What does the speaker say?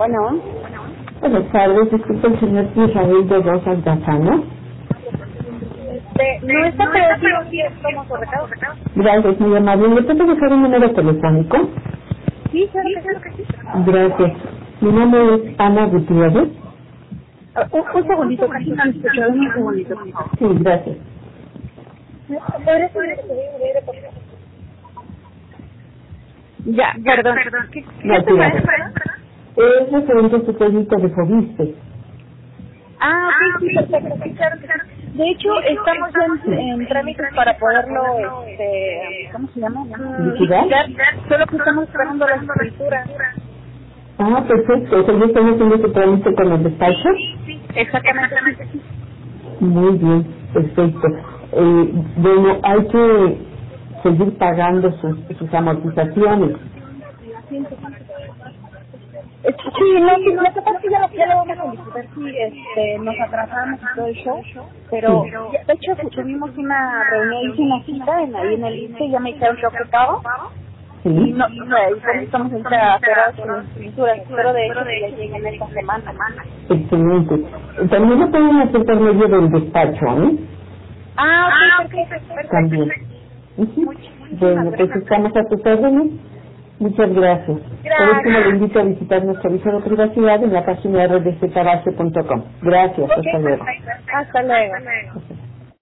Bueno. Buenas tardes, disculpe el señor Israel de Rosas Gazano. No está, pero sí toma su recado. Gracias, muy amable. ¿Le puedo dejar un número telefónico? Sí, claro que sí. Gracias. Mi nombre es Ana Gutiérrez. Un segundito, casi no me escucho. Un segundito, por favor. Sí, gracias. Ya, perdón. ¿Qué tema es, perdón? Es referente a su proyecto de Fobiste. Ok, sí, perfecto. Sí, claro que sí. De hecho, estamos ya en trámites para poderlo, ¿cómo se llama? ¿Liquidar? Solo que estamos esperando la escritura. Ah, perfecto. O sea, ¿ya están haciendo su trámite con el despacho? Sí, exactamente. Muy bien, perfecto. Bueno, hay que seguir pagando sus amortizaciones. Sí, no, sí, lo que pasa es que ya lo vamos a solicitar si nos atrasamos y todo el show, pero de hecho tuvimos una reunión, hice una cita ahí en el INSE, ya me dijeron que ocupado, Sí. y pues estamos ahorita esperados con las escrituras, espero de hecho que ya lleguen esta semana. Excelente. También lo pueden hacer por medio del despacho, ¿eh? Ok, perfecto. También. Ujú. Bueno, pues estamos a tus órdenes. Muchas gracias. Por último, le invito a visitar nuestro aviso de privacidad en la página rdctabase.com. Gracias, hasta luego. Hasta luego.